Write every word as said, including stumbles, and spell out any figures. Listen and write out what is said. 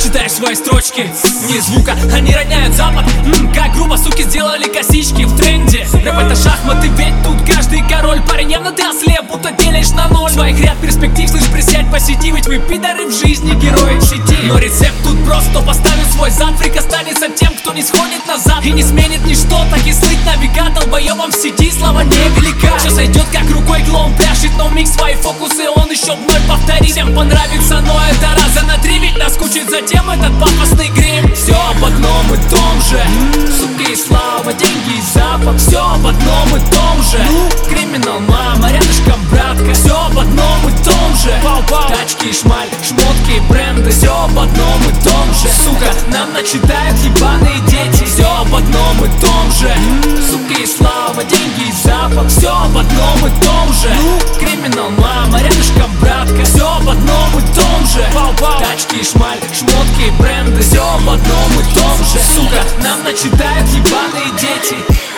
читаешь свои строчки, ни звука, они роняют запад. М, Как грубо суки сделали косички в тренде. Рэп это шахматы, ведь тут каждый король. Парень, явно ты ослеп, будто делишь на ноль. Своих ряд перспектив, слышь, присядь, посиди. Ведь вы пидоры в жизни, герои в сети. Но рецепт тут прост, кто поставит свой зад, фрик останется тем, кто не сходит назад и не сменит ничто, так и слыть навигат долбоёбом в сети, слава невелика. Все сойдет как рукой, клоун пляшет, но миг свои фокусы он еще вновь повторит. Всем понравится, но это раза на три, ведь наскучит затем этот пафосный грим. Все об одном и том же, сука и слава, деньги и запах. Все об одном и том же, криминал, мама, рядышком братка. Все об одном и том же, тачки и шмаль, шмотки и бренды. Все об одном и том же, сука, нам начитают ебаные дети. Все об одном и том же, сука и слава, деньги и запах. Все об одном и том же, криминал, мама, рядышком братка. Все об одном и том же, тачки и шмаль, шмотки и бренды. Все об одном и том же, сука, нам начитают ебаные дети.